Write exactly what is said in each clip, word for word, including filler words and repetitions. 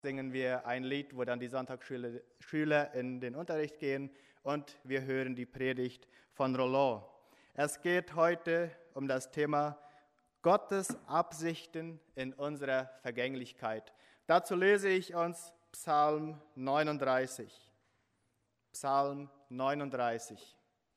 singen wir ein Lied, wo dann die Sonntagsschüler Schüler in den Unterricht gehen und wir hören die Predigt von Roland. Es geht heute um das Thema Gottes Absichten in unserer Vergänglichkeit. Dazu lese ich uns Psalm neununddreißig. Psalm neununddreißig.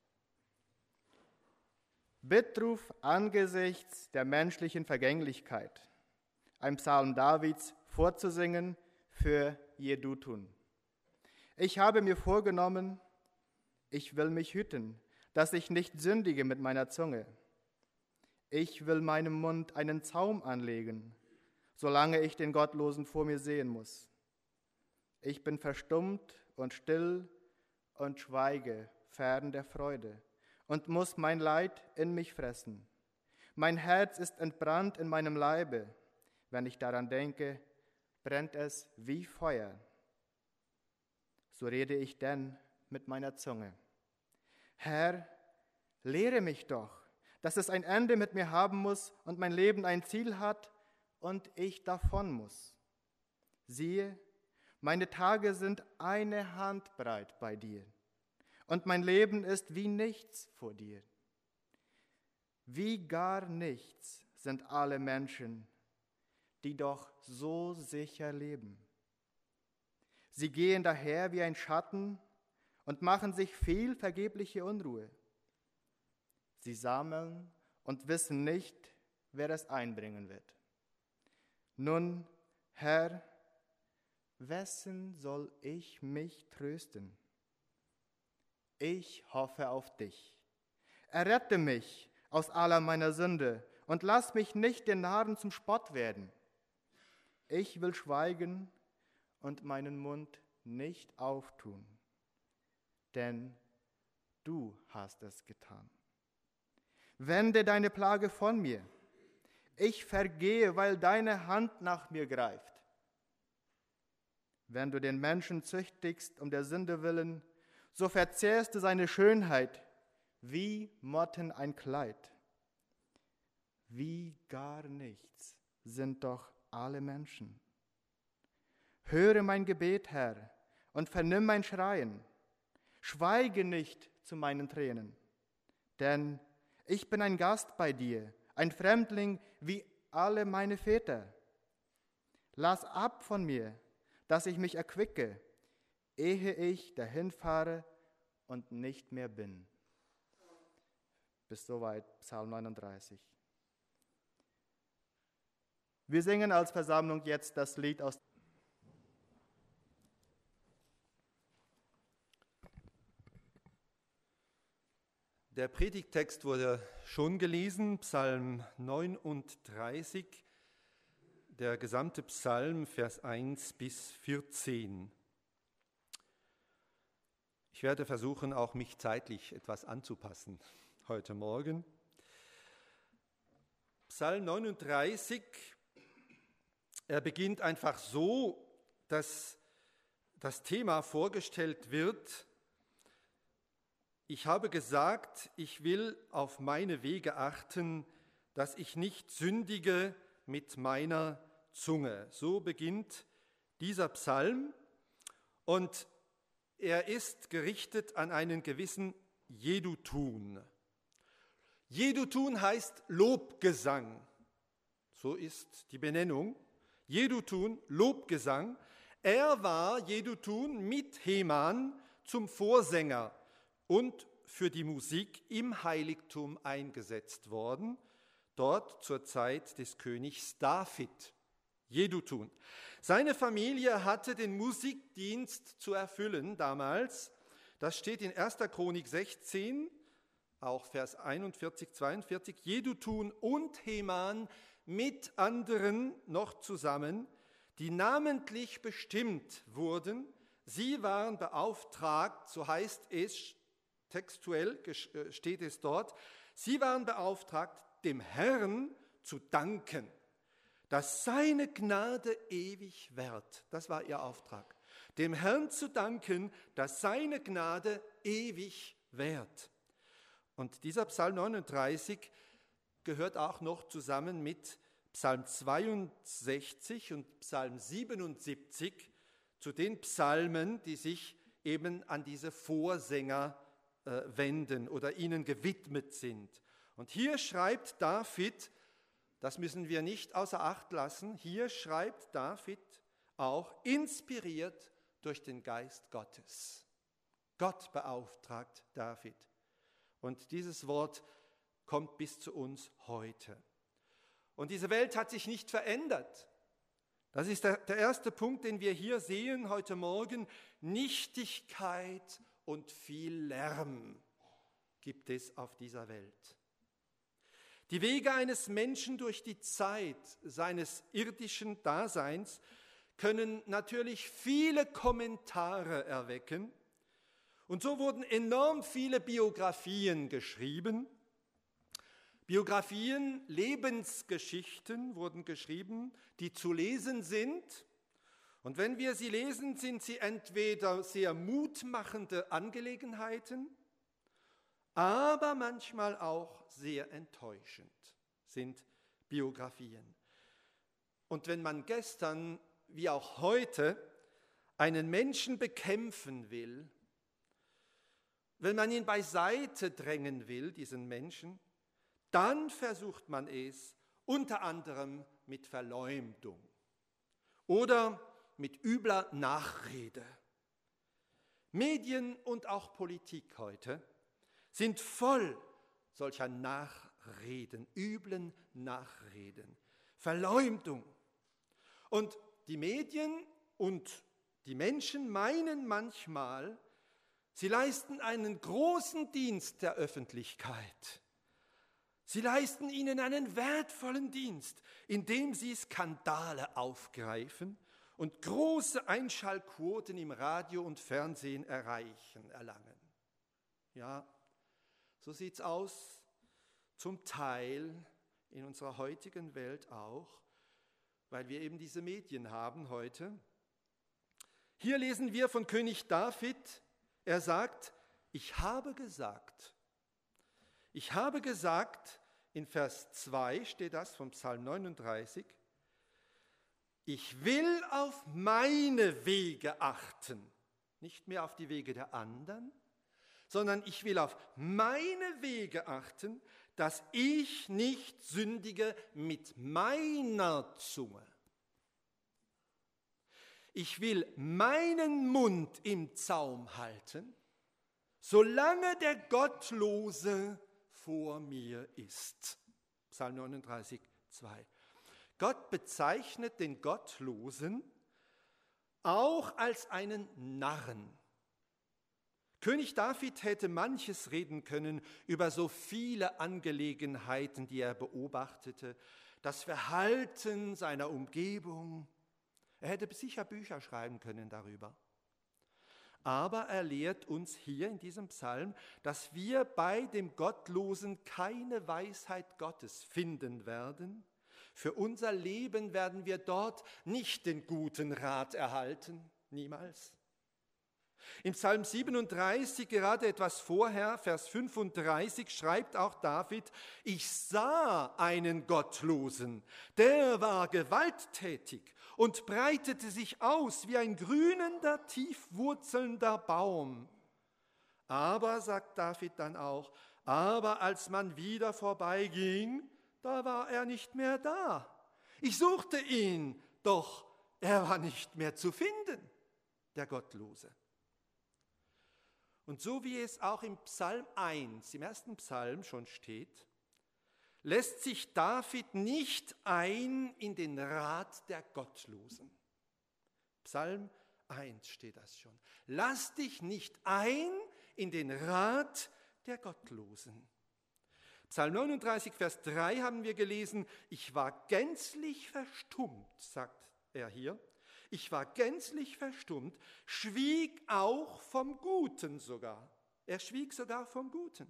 Bittruf angesichts der menschlichen Vergänglichkeit. Ein Psalm Davids vorzusingen für Jedutun. Ich habe mir vorgenommen, ich will mich hüten, dass ich nicht sündige mit meiner Zunge. Ich will meinem Mund einen Zaum anlegen, solange ich den Gottlosen vor mir sehen muss. Ich bin verstummt und still und schweige fern der Freude und muss mein Leid in mich fressen. Mein Herz ist entbrannt in meinem Leibe. Wenn ich daran denke, brennt es wie Feuer. So rede ich denn mit meiner Zunge. Herr, lehre mich doch, dass es ein Ende mit mir haben muss und mein Leben ein Ziel hat und ich davon muss. Siehe, meine Tage sind eine Handbreit bei dir und mein Leben ist wie nichts vor dir. Wie gar nichts sind alle Menschen, die doch so sicher leben. Sie gehen daher wie ein Schatten und machen sich viel vergebliche Unruhe. Sie sammeln und wissen nicht, wer es einbringen wird. Nun, Herr, wessen soll ich mich trösten? Ich hoffe auf dich. Errette mich aus aller meiner Sünde und lass mich nicht den Narren zum Spott werden. Ich will schweigen und meinen Mund nicht auftun, denn du hast es getan. Wende deine Plage von mir. Ich vergehe, weil deine Hand nach mir greift. Wenn du den Menschen züchtigst um der Sünde willen, so verzehrst du seine Schönheit wie Motten ein Kleid. Wie gar nichts sind doch alle Menschen. Höre mein Gebet, Herr, und vernimm mein Schreien. Schweige nicht zu meinen Tränen, denn ich bin ein Gast bei dir, ein Fremdling wie alle meine Väter. Lass ab von mir, dass ich mich erquicke, ehe ich dahinfahre und nicht mehr bin. Bis soweit Psalm neununddreißig. Wir singen als Versammlung jetzt das Lied aus Der Predigttext wurde schon gelesen, Psalm neununddreißig, der gesamte Psalm, Vers eins bis vierzehn. Ich werde versuchen, auch mich zeitlich etwas anzupassen heute Morgen. Psalm neununddreißig, er beginnt einfach so, dass das Thema vorgestellt wird: Ich habe gesagt, ich will auf meine Wege achten, dass ich nicht sündige mit meiner Zunge. So beginnt dieser Psalm und er ist gerichtet an einen gewissen Jedutun. Jedutun heißt Lobgesang. So ist die Benennung. Jedutun, Lobgesang. Er war, Jedutun, mit Heman zum Vorsänger und für die Musik im Heiligtum eingesetzt worden, dort zur Zeit des Königs David. Jedutun. Seine Familie hatte den Musikdienst zu erfüllen damals. Das steht in erster Chronik sechzehn, auch Vers einundvierzig, zweiundvierzig. Jedutun und Heman mit anderen noch zusammen, die namentlich bestimmt wurden. Sie waren beauftragt, so heißt es, textuell steht es dort, sie waren beauftragt, dem Herrn zu danken, dass seine Gnade ewig währt. Das war ihr Auftrag. Dem Herrn zu danken, dass seine Gnade ewig währt. Und dieser Psalm neununddreißig gehört auch noch zusammen mit Psalm zweiundsechzig und Psalm siebenundsiebzig zu den Psalmen, die sich eben an diese Vorsänger äh, wenden oder ihnen gewidmet sind. Und hier schreibt David, das müssen wir nicht außer Acht lassen, hier schreibt David auch inspiriert durch den Geist Gottes. Gott beauftragt David. Und dieses Wort kommt bis zu uns heute. Und diese Welt hat sich nicht verändert. Das ist der, der erste Punkt, den wir hier sehen heute Morgen. Nichtigkeit und viel Lärm gibt es auf dieser Welt. Die Wege eines Menschen durch die Zeit seines irdischen Daseins können natürlich viele Kommentare erwecken. Und so wurden enorm viele Biografien geschrieben. Biografien, Lebensgeschichten wurden geschrieben, die zu lesen sind. Und wenn wir sie lesen, sind sie entweder sehr mutmachende Angelegenheiten, aber manchmal auch sehr enttäuschend sind Biografien. Und wenn man gestern wie auch heute einen Menschen bekämpfen will, wenn man ihn beiseite drängen will, diesen Menschen, dann versucht man es unter anderem mit Verleumdung oder mit übler Nachrede. Medien und auch Politik heute sind voll solcher Nachreden, üblen Nachreden, Verleumdung. Und die Medien und die Menschen meinen manchmal, sie leisten einen großen Dienst der Öffentlichkeit. Sie leisten ihnen einen wertvollen Dienst, indem sie Skandale aufgreifen und große Einschaltquoten im Radio und Fernsehen erreichen, erlangen. Ja, so sieht es aus, zum Teil in unserer heutigen Welt auch, weil wir eben diese Medien haben heute. Hier lesen wir von König David, er sagt, ich habe gesagt, ich habe gesagt, in Vers zwei steht das vom Psalm neununddreißig, ich will auf meine Wege achten, nicht mehr auf die Wege der anderen, sondern ich will auf meine Wege achten, dass ich nicht sündige mit meiner Zunge. Ich will meinen Mund im Zaum halten, solange der Gottlose vor mir ist. Psalm neununddreißig, zwei. Gott bezeichnet den Gottlosen auch als einen Narren. König David hätte manches reden können über so viele Angelegenheiten, die er beobachtete, das Verhalten seiner Umgebung. Er hätte sicher Bücher schreiben können darüber. Aber er lehrt uns hier in diesem Psalm, dass wir bei dem Gottlosen keine Weisheit Gottes finden werden. Für unser Leben werden wir dort nicht den guten Rat erhalten, niemals. Im Psalm siebenunddreißig, gerade etwas vorher, Vers fünfunddreißig, schreibt auch David, ich sah einen Gottlosen, der war gewalttätig und breitete sich aus wie ein grünender, tief wurzelnder Baum. Aber, sagt David dann auch, aber als man wieder vorbeiging, da war er nicht mehr da. Ich suchte ihn, doch er war nicht mehr zu finden, der Gottlose. Und so wie es auch im Psalm eins, im ersten Psalm schon steht, lässt sich David nicht ein in den Rat der Gottlosen. Psalm eins steht das schon. Lass dich nicht ein in den Rat der Gottlosen. Psalm neununddreißig, Vers drei haben wir gelesen, ich war gänzlich verstummt, sagt er hier. Ich war gänzlich verstummt, schwieg auch vom Guten sogar. Er schwieg sogar vom Guten.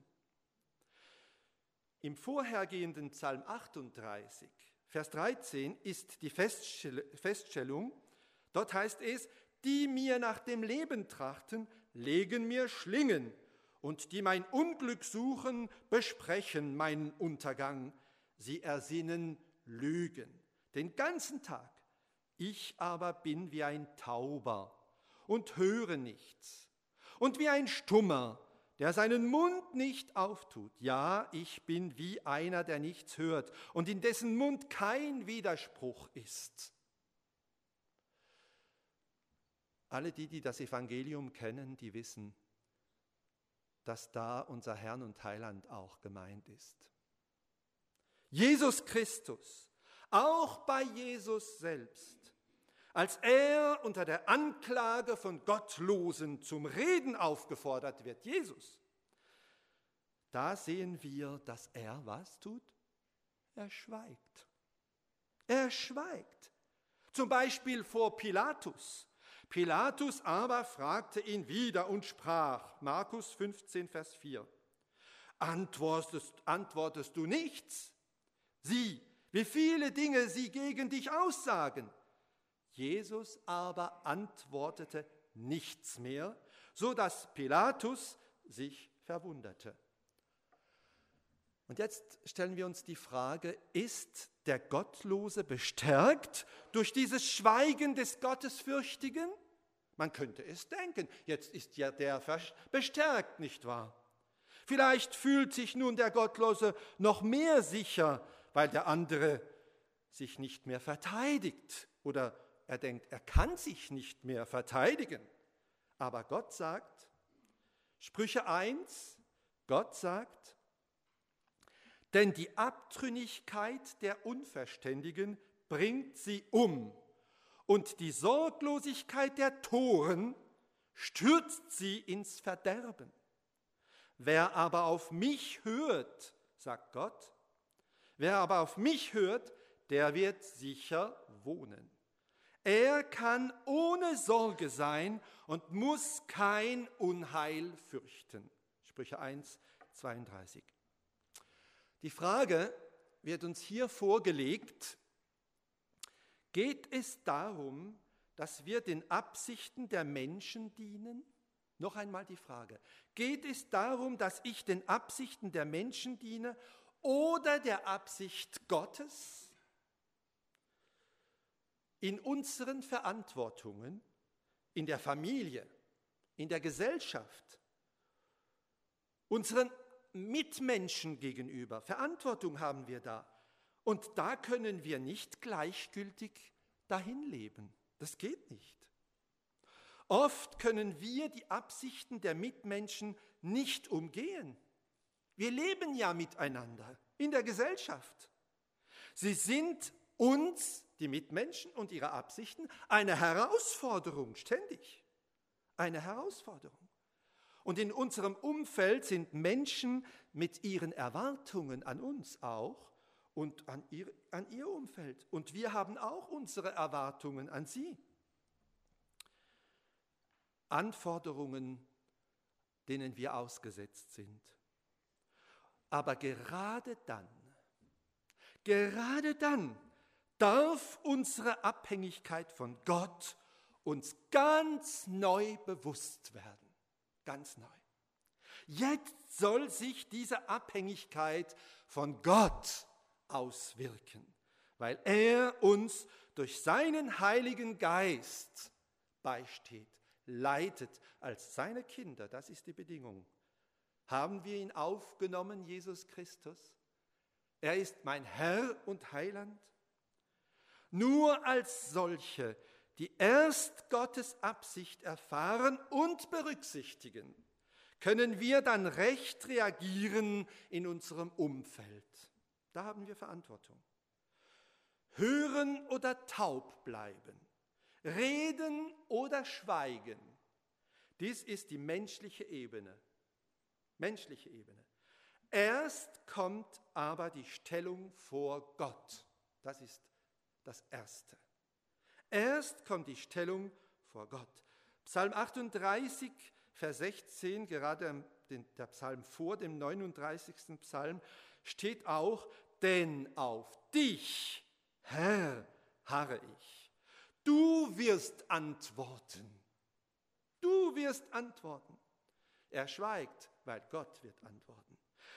Im vorhergehenden Psalm achtunddreißig, Vers dreizehn, ist die Feststellung, dort heißt es, die mir nach dem Leben trachten, legen mir Schlingen, und die mein Unglück suchen, besprechen meinen Untergang. Sie ersinnen lügen, den ganzen Tag. Ich aber bin wie ein Tauber und höre nichts und wie ein Stummer, der seinen Mund nicht auftut. Ja, ich bin wie einer, der nichts hört und in dessen Mund kein Widerspruch ist. Alle die, die das Evangelium kennen, die wissen, dass da unser Herr und Heiland auch gemeint ist. Jesus Christus, auch bei Jesus selbst, als er unter der Anklage von Gottlosen zum Reden aufgefordert wird, Jesus, da sehen wir, dass er was tut? Er schweigt. Er schweigt. Zum Beispiel vor Pilatus. Pilatus aber fragte ihn wieder und sprach, Markus fünfzehn, Vers vier, antwortest, antwortest du nichts? Sieh, wie viele Dinge sie gegen dich aussagen. Jesus aber antwortete nichts mehr, so dass Pilatus sich verwunderte. Und jetzt stellen wir uns die Frage, ist der Gottlose bestärkt durch dieses Schweigen des Gottesfürchtigen? Man könnte es denken, jetzt ist ja der bestärkt, nicht wahr? Vielleicht fühlt sich nun der Gottlose noch mehr sicher, weil der andere sich nicht mehr verteidigt oder er denkt, er kann sich nicht mehr verteidigen. Aber Gott sagt, Sprüche eins, Gott sagt, denn die Abtrünnigkeit der Unverständigen bringt sie um und die Sorglosigkeit der Toren stürzt sie ins Verderben. Wer aber auf mich hört, sagt Gott, wer aber auf mich hört, der wird sicher wohnen. Er kann ohne Sorge sein und muss kein Unheil fürchten. Sprüche eins, zweiunddreißig. Die Frage wird uns hier vorgelegt, geht es darum, dass wir den Absichten der Menschen dienen? Noch einmal die Frage, geht es darum, dass ich den Absichten der Menschen diene oder der Absicht Gottes? In unseren Verantwortungen, in der Familie, in der Gesellschaft, unseren Mitmenschen gegenüber, Verantwortung haben wir da. Und da können wir nicht gleichgültig dahin leben. Das geht nicht. Oft können wir die Absichten der Mitmenschen nicht umgehen. Wir leben ja miteinander in der Gesellschaft. Sie sind uns, die Mitmenschen und ihre Absichten, eine Herausforderung, ständig. Eine Herausforderung. Und in unserem Umfeld sind Menschen mit ihren Erwartungen an uns auch und an ihr, an ihr Umfeld. Und wir haben auch unsere Erwartungen an sie. Anforderungen, denen wir ausgesetzt sind. Aber gerade dann, gerade dann darf unsere Abhängigkeit von Gott uns ganz neu bewusst werden. Ganz neu. Jetzt soll sich diese Abhängigkeit von Gott auswirken, weil er uns durch seinen Heiligen Geist beisteht, leitet als seine Kinder. Das ist die Bedingung. Haben wir ihn aufgenommen, Jesus Christus? Er ist mein Herr und Heiland. Nur als solche, die erst Gottes Absicht erfahren und berücksichtigen, können wir dann recht reagieren in unserem Umfeld. Da haben wir Verantwortung. Hören oder taub bleiben, reden oder schweigen, dies ist die menschliche Ebene. Menschliche Ebene. Erst kommt aber die Stellung vor Gott. Das ist das Erste. Erst kommt die Stellung vor Gott. Psalm achtunddreißig, Vers sechzehn, gerade der Psalm vor dem neununddreißigsten Psalm, steht auch, denn auf dich, Herr, harre ich. Du wirst antworten. Du wirst antworten. Er schweigt, weil Gott wird antworten.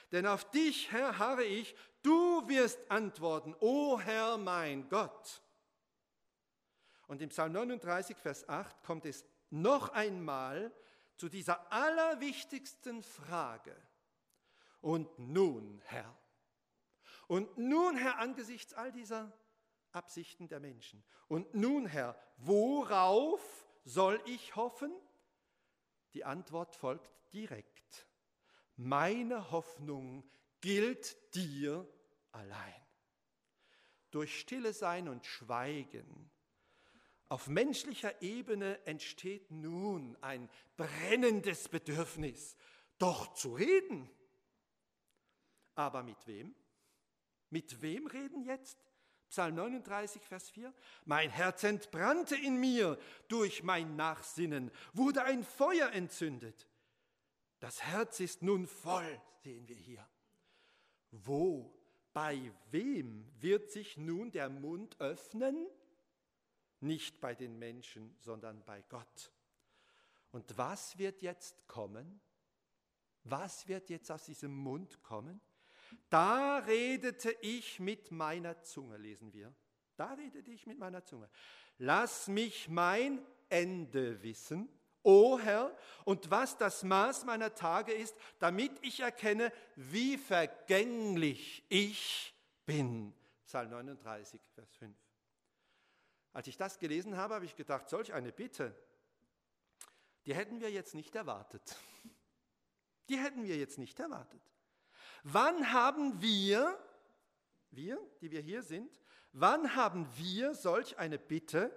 Denn auf dich, Herr, harre ich, du wirst antworten, o Herr mein Gott. Und im Psalm neununddreißig, Vers acht kommt es noch einmal zu dieser allerwichtigsten Frage. Und nun, Herr, und nun, Herr, angesichts all dieser Absichten der Menschen, und nun, Herr, worauf soll ich hoffen? Die Antwort folgt direkt. Meine Hoffnung gilt dir allein. Durch Stille sein und Schweigen auf menschlicher Ebene entsteht nun ein brennendes Bedürfnis, doch zu reden. Aber mit wem? Mit wem reden jetzt? Psalm neununddreißig, Vers vier. Mein Herz entbrannte in mir, durch mein Nachsinnen wurde ein Feuer entzündet. Das Herz ist nun voll, sehen wir hier. Wo, bei wem wird sich nun der Mund öffnen? Nicht bei den Menschen, sondern bei Gott. Und was wird jetzt kommen? Was wird jetzt aus diesem Mund kommen? Da redete ich mit meiner Zunge, lesen wir. Da redete ich mit meiner Zunge. Lass mich mein Ende wissen, o Herr, und was das Maß meiner Tage ist, damit ich erkenne, wie vergänglich ich bin. Psalm neununddreißig, Vers fünf. Als ich das gelesen habe, habe ich gedacht, solch eine Bitte, die hätten wir jetzt nicht erwartet. Die hätten wir jetzt nicht erwartet. Wann haben wir, wir, die wir hier sind, wann haben wir solch eine Bitte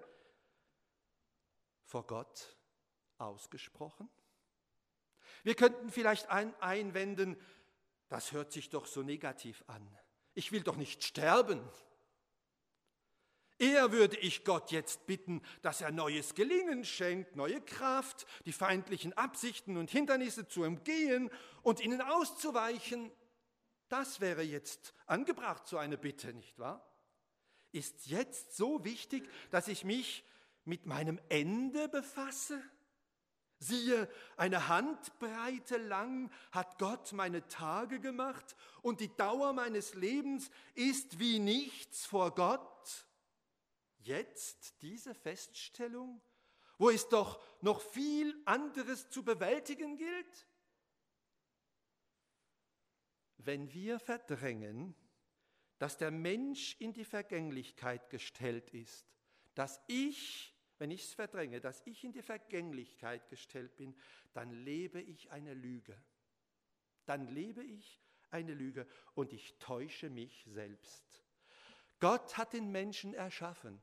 vor Gott ausgesprochen? Wir könnten vielleicht ein, einwenden, das hört sich doch so negativ an. Ich will doch nicht sterben. Eher würde ich Gott jetzt bitten, dass er neues Gelingen schenkt, neue Kraft, die feindlichen Absichten und Hindernisse zu umgehen und ihnen auszuweichen. Das wäre jetzt angebracht, so eine Bitte, nicht wahr? Ist jetzt so wichtig, dass ich mich mit meinem Ende befasse? Siehe, eine Handbreite lang hat Gott meine Tage gemacht und die Dauer meines Lebens ist wie nichts vor Gott. Jetzt diese Feststellung, wo es doch noch viel anderes zu bewältigen gilt? Wenn wir verdrängen, dass der Mensch in die Vergänglichkeit gestellt ist, dass ich, wenn ich es verdränge, dass ich in die Vergänglichkeit gestellt bin, dann lebe ich eine Lüge. Dann lebe ich eine Lüge und ich täusche mich selbst. Gott hat den Menschen erschaffen.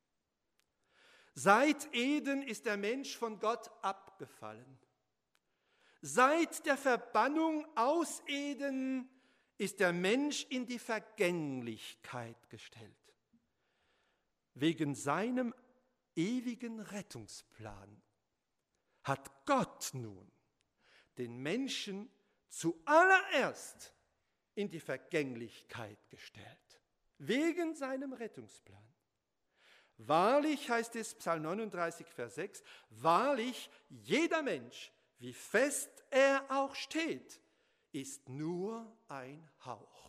Seit Eden ist der Mensch von Gott abgefallen. Seit der Verbannung aus Eden ist der Mensch in die Vergänglichkeit gestellt. Wegen seinem ewigen Rettungsplan hat Gott nun den Menschen zuallererst in die Vergänglichkeit gestellt. Wegen seinem Rettungsplan. Wahrlich, heißt es, Psalm neununddreißig, Vers sechs, wahrlich, jeder Mensch, wie fest er auch steht, ist nur ein Hauch.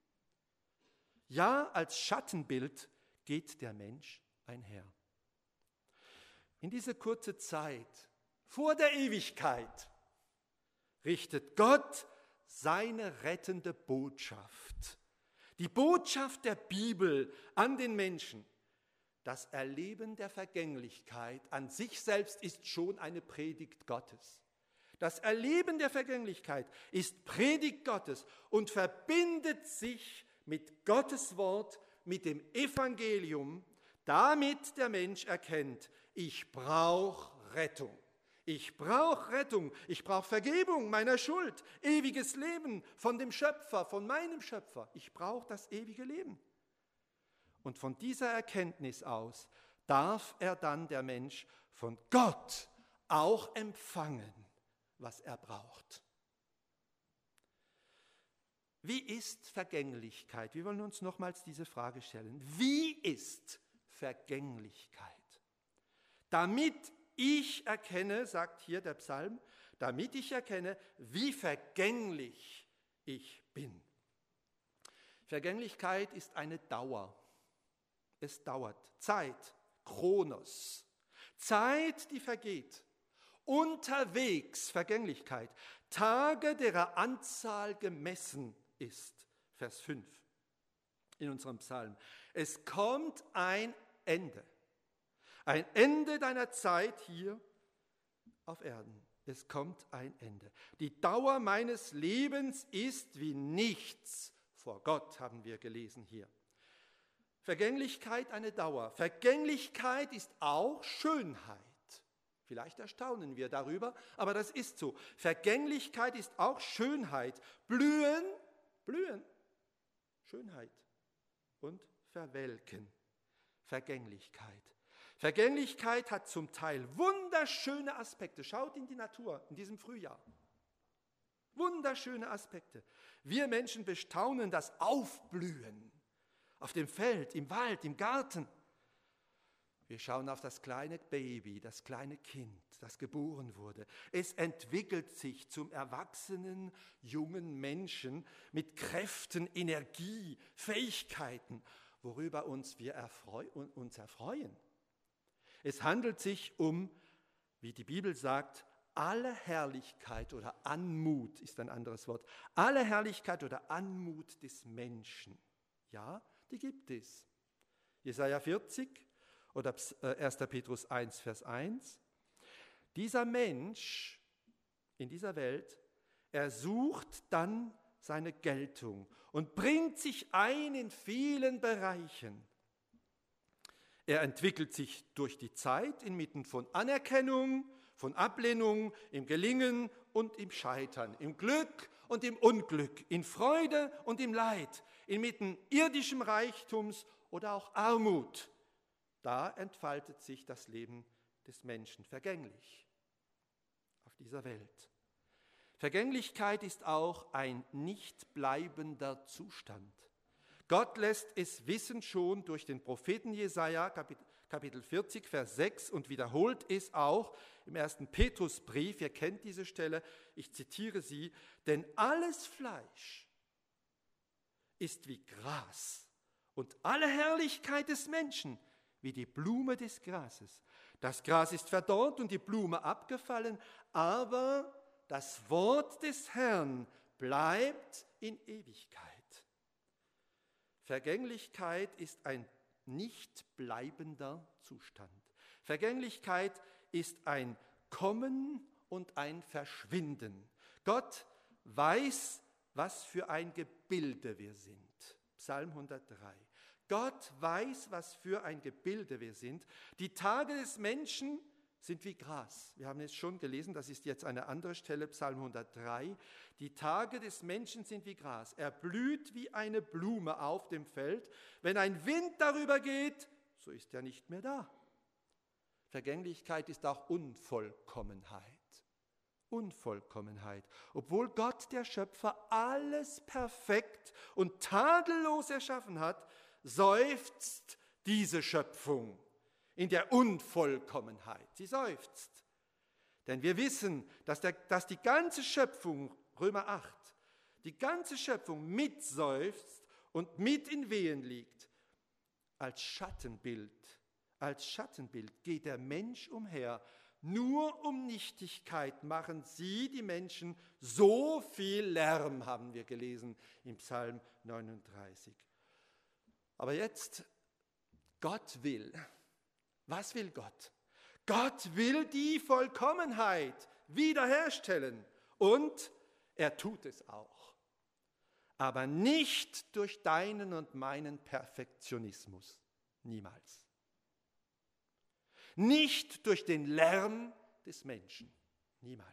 Ja, als Schattenbild geht der Mensch einher. In diese kurze Zeit vor der Ewigkeit richtet Gott seine rettende Botschaft, die Botschaft der Bibel an den Menschen. Das Erleben der Vergänglichkeit an sich selbst ist schon eine Predigt Gottes. Das Erleben der Vergänglichkeit ist Predigt Gottes und verbindet sich mit Gottes Wort, mit dem Evangelium, damit der Mensch erkennt, ich brauche Rettung. Ich brauche Rettung, ich brauche Vergebung meiner Schuld, ewiges Leben von dem Schöpfer, von meinem Schöpfer. Ich brauche das ewige Leben. Und von dieser Erkenntnis aus darf er dann, der Mensch, von Gott auch empfangen, was er braucht. Wie ist Vergänglichkeit? Wir wollen uns nochmals diese Frage stellen. Wie ist Vergänglichkeit? Damit ich erkenne, sagt hier der Psalm, damit ich erkenne, wie vergänglich ich bin. Vergänglichkeit ist eine Dauer. Es dauert. Zeit, Chronos. Zeit, die vergeht. Unterwegs, Vergänglichkeit. Tage, derer Anzahl gemessen ist. Vers fünf in unserem Psalm. Es kommt ein Ende. Ein Ende deiner Zeit hier auf Erden. Es kommt ein Ende. Die Dauer meines Lebens ist wie nichts vor Gott, haben wir gelesen hier. Vergänglichkeit eine Dauer. Vergänglichkeit ist auch Schönheit. Vielleicht erstaunen wir darüber, aber das ist so. Vergänglichkeit ist auch Schönheit. Blühen, blühen, Schönheit und verwelken. Vergänglichkeit. Vergänglichkeit hat zum Teil wunderschöne Aspekte. Schaut in die Natur in diesem Frühjahr. Wunderschöne Aspekte. Wir Menschen bestaunen das Aufblühen auf dem Feld, im Wald, im Garten. Wir schauen auf das kleine Baby, das kleine Kind, das geboren wurde. Es entwickelt sich zum erwachsenen, jungen Menschen mit Kräften, Energie, Fähigkeiten, worüber uns wir erfreu- uns erfreuen. Es handelt sich um, wie die Bibel sagt, alle Herrlichkeit oder Anmut ist ein anderes Wort. Alle Herrlichkeit oder Anmut des Menschen. Ja, die gibt es. Jesaja vierzig oder erster Petrus eins, Vers eins. Dieser Mensch in dieser Welt, er sucht dann seine Geltung und bringt sich ein in vielen Bereichen. Er entwickelt sich durch die Zeit inmitten von Anerkennung, von Ablehnung, im Gelingen und im Scheitern, im Glück und im Unglück, in Freude und im Leid, inmitten irdischem Reichtums oder auch Armut. Da entfaltet sich das Leben des Menschen vergänglich auf dieser Welt. Vergänglichkeit ist auch ein nicht bleibender Zustand. Gott lässt es wissen schon durch den Propheten Jesaja, Kapitel vierzig, Vers sechs, und wiederholt es auch im ersten Petrusbrief. Ihr kennt diese Stelle, ich zitiere sie. Denn alles Fleisch ist wie Gras und alle Herrlichkeit des Menschen wie die Blume des Grases. Das Gras ist verdorrt und die Blume abgefallen, aber das Wort des Herrn bleibt in Ewigkeit. Vergänglichkeit ist ein nicht bleibender Zustand. Vergänglichkeit ist ein Kommen und ein Verschwinden. Gott weiß, was für ein Gebilde wir sind. Psalm hundertdrei. Gott weiß, was für ein Gebilde wir sind. Die Tage des Menschen sind wie Gras. Wir haben es schon gelesen, das ist jetzt eine andere Stelle, Psalm hundertdrei. Die Tage des Menschen sind wie Gras. Er blüht wie eine Blume auf dem Feld. Wenn ein Wind darüber geht, so ist er nicht mehr da. Vergänglichkeit ist auch Unvollkommenheit. Unvollkommenheit. Obwohl Gott, der Schöpfer, alles perfekt und tadellos erschaffen hat, seufzt diese Schöpfung in der Unvollkommenheit. Sie seufzt. Denn wir wissen, dass, der, dass die ganze Schöpfung, Römer acht, die ganze Schöpfung mitseufzt und mit in Wehen liegt. Als Schattenbild, als Schattenbild geht der Mensch umher. Nur um Nichtigkeit machen sie, die Menschen, so viel Lärm, haben wir gelesen im Psalm neununddreißig. Aber jetzt, Gott will. Was will Gott? Gott will die Vollkommenheit wiederherstellen und er tut es auch. Aber nicht durch deinen und meinen Perfektionismus. Niemals. Nicht durch den Lärm des Menschen. Niemals.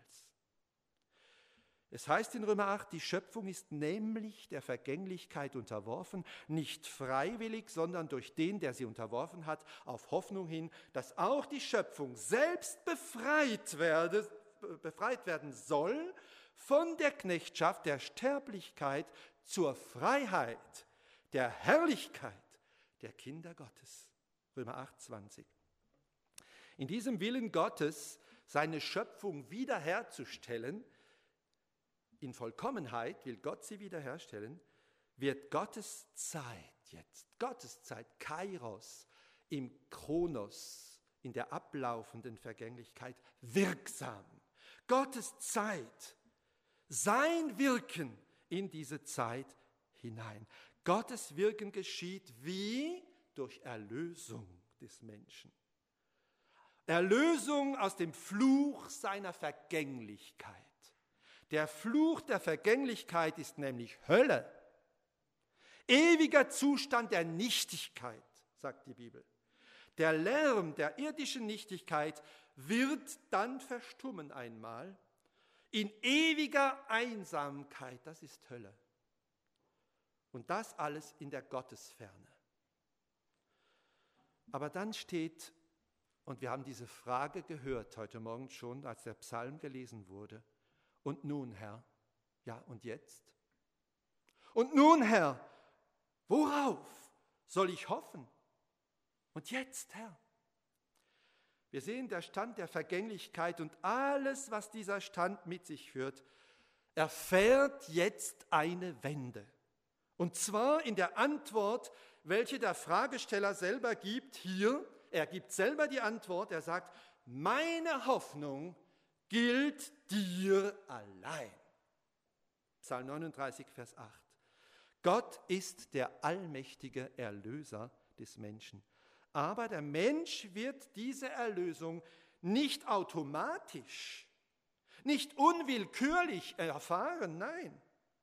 Es heißt in Römer acht, die Schöpfung ist nämlich der Vergänglichkeit unterworfen, nicht freiwillig, sondern durch den, der sie unterworfen hat, auf Hoffnung hin, dass auch die Schöpfung selbst befreit, werde, befreit werden soll von der Knechtschaft der Sterblichkeit zur Freiheit der Herrlichkeit der Kinder Gottes. Römer acht, zwanzig. In diesem Willen Gottes, seine Schöpfung wiederherzustellen, in Vollkommenheit will Gott sie wiederherstellen, wird Gottes Zeit jetzt, Gottes Zeit, Kairos, im Chronos, in der ablaufenden Vergänglichkeit wirksam. Gottes Zeit, sein Wirken in diese Zeit hinein. Gottes Wirken geschieht wie durch Erlösung des Menschen. Erlösung aus dem Fluch seiner Vergänglichkeit. Der Fluch der Vergänglichkeit ist nämlich Hölle. Ewiger Zustand der Nichtigkeit, sagt die Bibel. Der Lärm der irdischen Nichtigkeit wird dann verstummen einmal in ewiger Einsamkeit, das ist Hölle. Und das alles in der Gottesferne. Aber dann steht, und wir haben diese Frage gehört heute Morgen schon, als der Psalm gelesen wurde, und nun, Herr, ja und jetzt? Und nun, Herr, worauf soll ich hoffen? Und jetzt, Herr? Wir sehen, der Stand der Vergänglichkeit und alles, was dieser Stand mit sich führt, erfährt jetzt eine Wende. Und zwar in der Antwort, welche der Fragesteller selber gibt hier. Er gibt selber die Antwort, er sagt, meine Hoffnung gilt dir allein. Psalm neununddreißig, Vers acht. Gott ist der allmächtige Erlöser des Menschen. Aber der Mensch wird diese Erlösung nicht automatisch, nicht unwillkürlich erfahren, nein.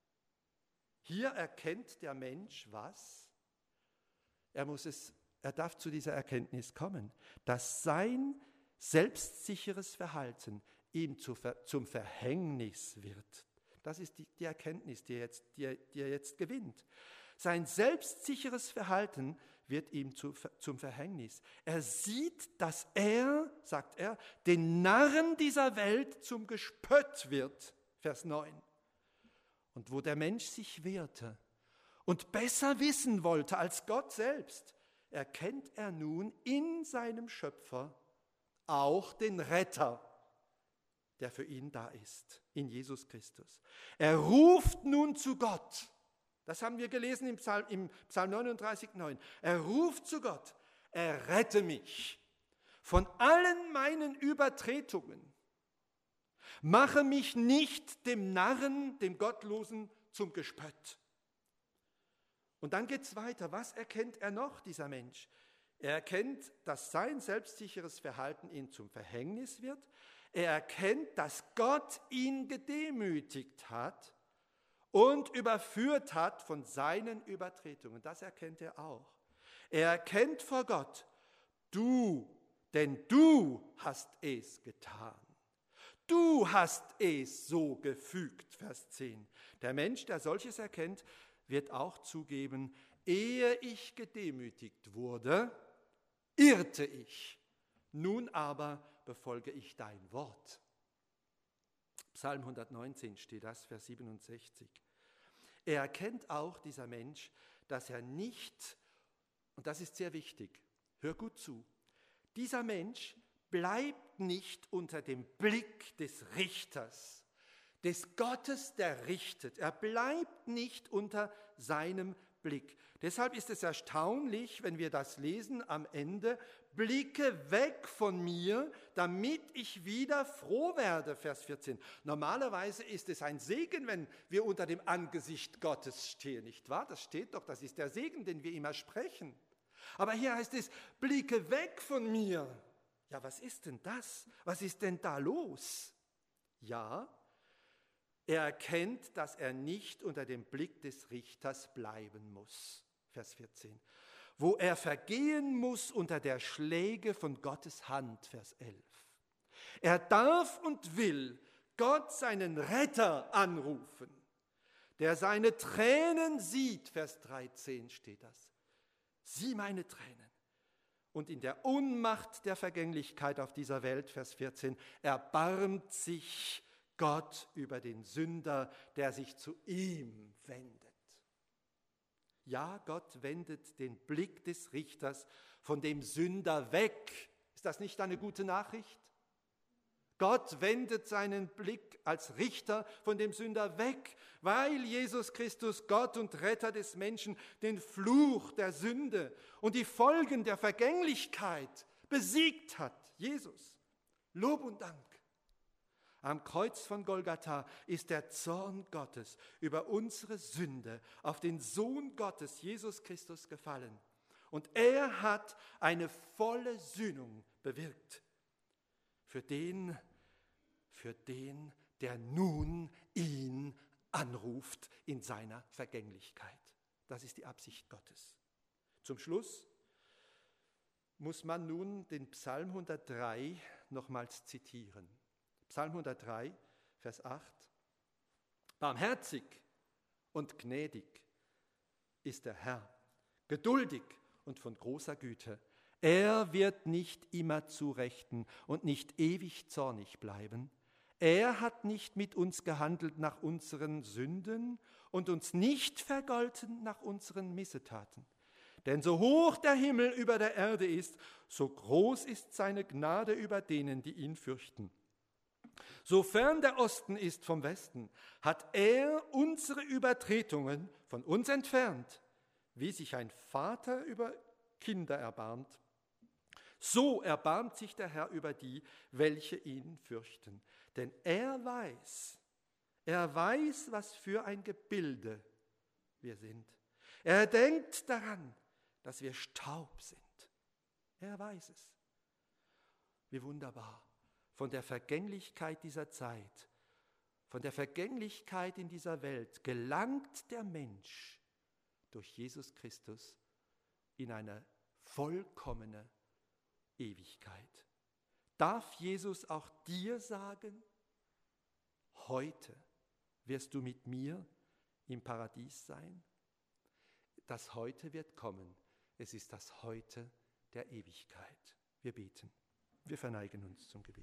Hier erkennt der Mensch was? Er muss es, er darf zu dieser Erkenntnis kommen, dass sein selbstsicheres Verhalten ihm zu, zum Verhängnis wird. Das ist die, die Erkenntnis, die er, jetzt, die, die er jetzt gewinnt. Sein selbstsicheres Verhalten wird ihm zu, zum Verhängnis. Er sieht, dass er, sagt er, den Narren dieser Welt zum Gespött wird. Vers neun. Und wo der Mensch sich wehrte und besser wissen wollte als Gott selbst, erkennt er nun in seinem Schöpfer auch den Retter, der für ihn da ist, in Jesus Christus. Er ruft nun zu Gott. Das haben wir gelesen im Psalm, im Psalm neununddreißig, neun. Er ruft zu Gott, errette mich von allen meinen Übertretungen. Mache mich nicht dem Narren, dem Gottlosen zum Gespött. Und dann geht es weiter. Was erkennt er noch, dieser Mensch? Er erkennt, dass sein selbstsicheres Verhalten ihn zum Verhängnis wird. Er erkennt, dass Gott ihn gedemütigt hat und überführt hat von seinen Übertretungen. Das erkennt er auch. Er erkennt vor Gott, du, denn du hast es getan. Du hast es so gefügt, Vers zehn. Der Mensch, der solches erkennt, wird auch zugeben, ehe ich gedemütigt wurde, irrte ich. Nun aber befolge ich dein Wort. Psalm hundertneunzehn steht das, Vers siebenundsechzig. Er erkennt auch, dieser Mensch, dass er nicht, und das ist sehr wichtig, hör gut zu, dieser Mensch bleibt nicht unter dem Blick des Richters, des Gottes, der richtet. Er bleibt nicht unter seinem Blick. Deshalb ist es erstaunlich, wenn wir das lesen am Ende, blicke weg von mir, damit ich wieder froh werde, Vers vierzehn. Normalerweise ist es ein Segen, wenn wir unter dem Angesicht Gottes stehen, nicht wahr? Das steht doch, das ist der Segen, den wir immer sprechen. Aber hier heißt es, blicke weg von mir. Ja, was ist denn das? Was ist denn da los? Ja, er erkennt, dass er nicht unter dem Blick des Richters bleiben muss. Vers vierzehn. Wo er vergehen muss unter der Schläge von Gottes Hand. Vers elf. Er darf und will Gott seinen Retter anrufen, der seine Tränen sieht. Vers dreizehn steht das. Sieh meine Tränen. Und in der Ohnmacht der Vergänglichkeit auf dieser Welt, Vers vierzehn, erbarmt sich Gott über den Sünder, der sich zu ihm wendet. Ja, Gott wendet den Blick des Richters von dem Sünder weg. Ist das nicht eine gute Nachricht? Gott wendet seinen Blick als Richter von dem Sünder weg, weil Jesus Christus, Gott und Retter des Menschen, den Fluch der Sünde und die Folgen der Vergänglichkeit besiegt hat. Jesus, Lob und Dank. Am Kreuz von Golgatha ist der Zorn Gottes über unsere Sünde auf den Sohn Gottes, Jesus Christus, gefallen. Und er hat eine volle Sühnung bewirkt für den, für den, der nun ihn anruft in seiner Vergänglichkeit. Das ist die Absicht Gottes. Zum Schluss muss man nun den Psalm hundertdrei nochmals zitieren. Psalm hundertdrei, Vers acht. Barmherzig und gnädig ist der Herr, geduldig und von großer Güte. Er wird nicht immer zurechten und nicht ewig zornig bleiben. Er hat nicht mit uns gehandelt nach unseren Sünden und uns nicht vergolten nach unseren Missetaten. Denn so hoch der Himmel über der Erde ist, so groß ist seine Gnade über denen, die ihn fürchten. So fern der Osten ist vom Westen, hat er unsere Übertretungen von uns entfernt, wie sich ein Vater über Kinder erbarmt. So erbarmt sich der Herr über die, welche ihn fürchten. Denn er weiß, er weiß, was für ein Gebilde wir sind. Er denkt daran, dass wir Staub sind. Er weiß es. Wie wunderbar. Von der Vergänglichkeit dieser Zeit, von der Vergänglichkeit in dieser Welt gelangt der Mensch durch Jesus Christus in eine vollkommene Ewigkeit. Darf Jesus auch dir sagen, heute wirst du mit mir im Paradies sein? Das Heute wird kommen. Es ist das Heute der Ewigkeit. Wir beten. Wir verneigen uns zum Gebet.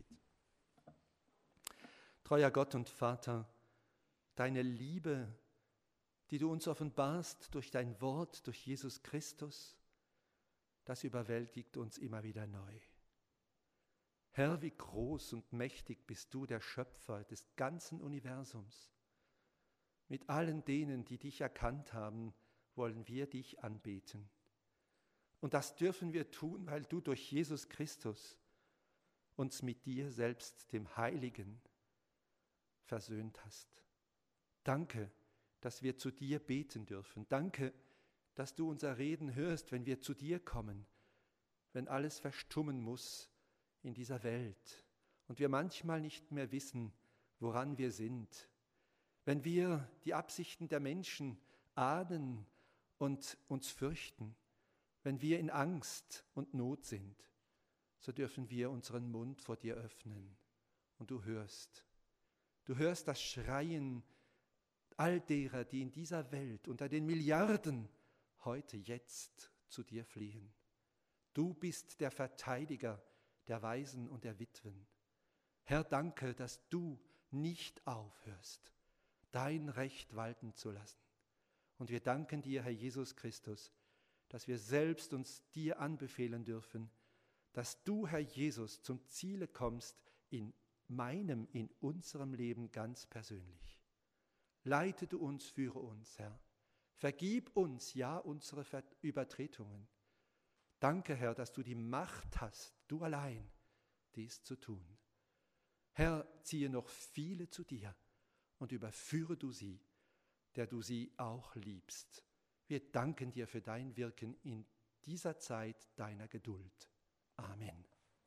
Treuer Gott und Vater, deine Liebe, die du uns offenbarst durch dein Wort, durch Jesus Christus, das überwältigt uns immer wieder neu. Herr, wie groß und mächtig bist du, der Schöpfer des ganzen Universums. Mit allen denen, die dich erkannt haben, wollen wir dich anbeten. Und das dürfen wir tun, weil du durch Jesus Christus uns mit dir selbst, dem Heiligen, versöhnt hast. Danke, dass wir zu dir beten dürfen. Danke, dass du unser Reden hörst, wenn wir zu dir kommen, wenn alles verstummen muss in dieser Welt und wir manchmal nicht mehr wissen, woran wir sind. Wenn wir die Absichten der Menschen ahnen und uns fürchten, wenn wir in Angst und Not sind, so dürfen wir unseren Mund vor dir öffnen und du hörst. Du hörst das Schreien all derer, die in dieser Welt unter den Milliarden heute, jetzt zu dir fliehen. Du bist der Verteidiger der Waisen und der Witwen. Herr, danke, dass du nicht aufhörst, dein Recht walten zu lassen. Und wir danken dir, Herr Jesus Christus, dass wir selbst uns dir anbefehlen dürfen, dass du, Herr Jesus, zum Ziele kommst in meinem, in unserem Leben ganz persönlich. Leite du uns, führe uns, Herr. Vergib uns, ja, unsere Übertretungen. Danke, Herr, dass du die Macht hast, du allein, dies zu tun. Herr, ziehe noch viele zu dir und überführe du sie, der du sie auch liebst. Wir danken dir für dein Wirken in dieser Zeit deiner Geduld. Amen.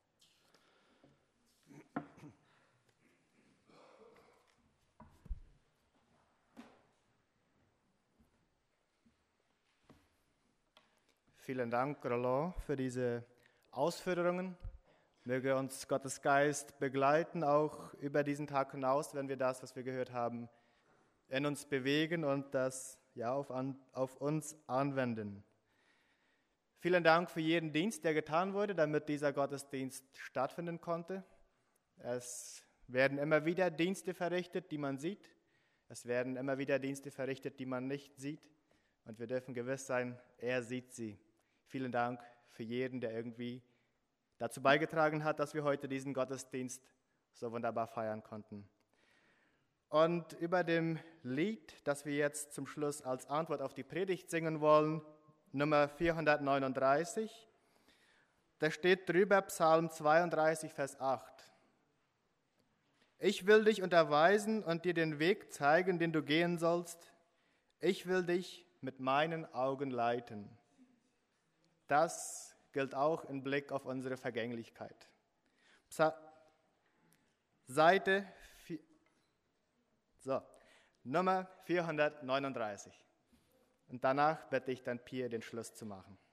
Vielen Dank, Roland, für diese Ausführungen. Möge uns Gottes Geist begleiten, auch über diesen Tag hinaus, wenn wir das, was wir gehört haben, in uns bewegen und das ja, auf, an, auf uns anwenden. Vielen Dank für jeden Dienst, der getan wurde, damit dieser Gottesdienst stattfinden konnte. Es werden immer wieder Dienste verrichtet, die man sieht. Es werden immer wieder Dienste verrichtet, die man nicht sieht. Und wir dürfen gewiss sein, er sieht sie. Vielen Dank für jeden, der irgendwie dazu beigetragen hat, dass wir heute diesen Gottesdienst so wunderbar feiern konnten. Und über dem Lied, das wir jetzt zum Schluss als Antwort auf die Predigt singen wollen, Nummer vierhundertneununddreißig, da steht drüber Psalm zweiunddreißig, Vers acht. Ich will dich unterweisen und dir den Weg zeigen, den du gehen sollst. Ich will dich mit meinen Augen leiten. Das gilt auch im Blick auf unsere Vergänglichkeit. Psa- Seite, vier, so, Nummer vierhundertneununddreißig. Und danach bitte ich dann Pierre, den Schluss zu machen.